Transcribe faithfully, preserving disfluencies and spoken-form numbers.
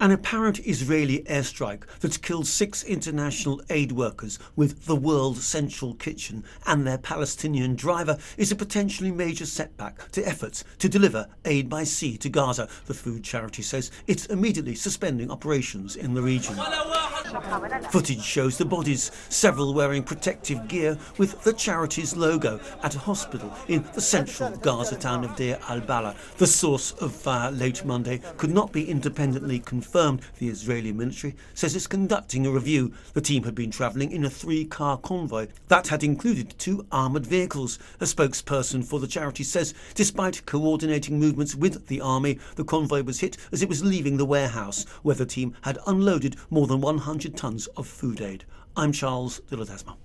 An apparent Israeli airstrike that's killed six international aid workers with the World Central Kitchen and their Palestinian driver is a potentially major setback to efforts to deliver aid by sea to Gaza. The food charity says it's immediately suspending operations in the region. Footage shows the bodies, several wearing protective gear with the charity's logo, at a hospital in the central Gaza town of Deir al-Balah. The source of fire late Monday could not be independently confirmed. The Israeli military says it's conducting a review. The team had been travelling in a three-car convoy that had included two armoured vehicles. A spokesperson for the charity says despite coordinating movements with the army, the convoy was hit as it was leaving the warehouse where the team had unloaded more than one hundred tonnes of food aid. I'm Charles de Ledesma.